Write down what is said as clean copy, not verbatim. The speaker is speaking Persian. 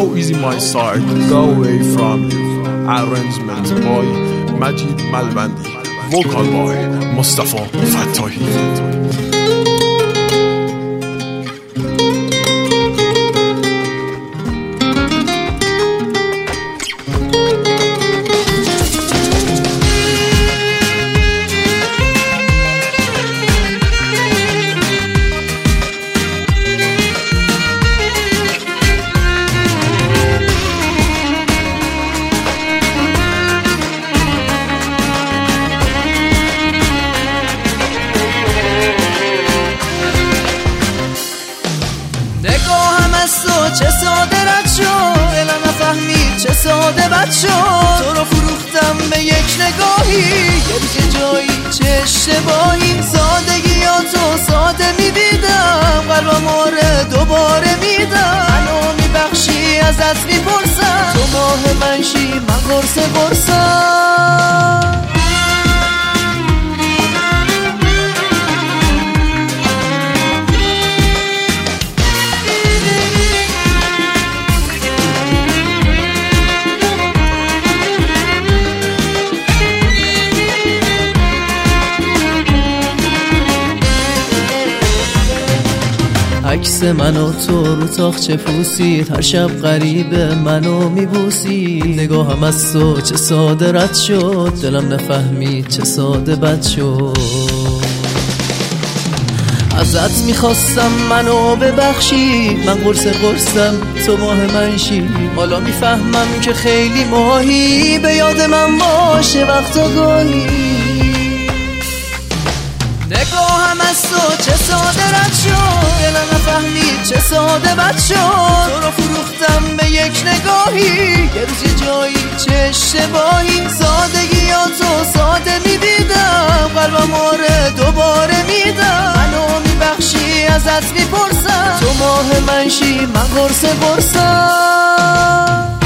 How easy my side go away from you. Arrangement by Majid Malbandi, vocal by Mustafa Fattahi. چه ساده رد شد، الا نفهمید چه ساده بد شد. تو رو فروختم به یک نگاهی، یه روز جایی چه اشتباهی. سادگیاتو ساده میدیدم، قلبم آره دوباره میدم. منو میبخشی ازت میپرسم، تو ماه منشی من قرصه قرصم. عکس من و تو رو تاخچه پوسید، هر شب غریب منو میبوسی. نگاهم از تو چه ساده رد شد، دلم نفهمید چه ساده بد شد. ازت میخواستم منو ببخشی، من قرصم تو ماه منشی. حالا میفهمم که خیلی ماهی، به یاد من باشه وقتا گاهی. نگاهم از تو چه ساده رد شد، دلم نفهمید چه ساده بد شد. تو رو فروختم به یک نگاهی، یه روز یه جایی چه اشتباهی. سادگیاتو ساده میدیدم، قلبم آره دوباره میدم. منو میبخشی ازت میپرسم، تو ماه منشی من قرصه قرصم.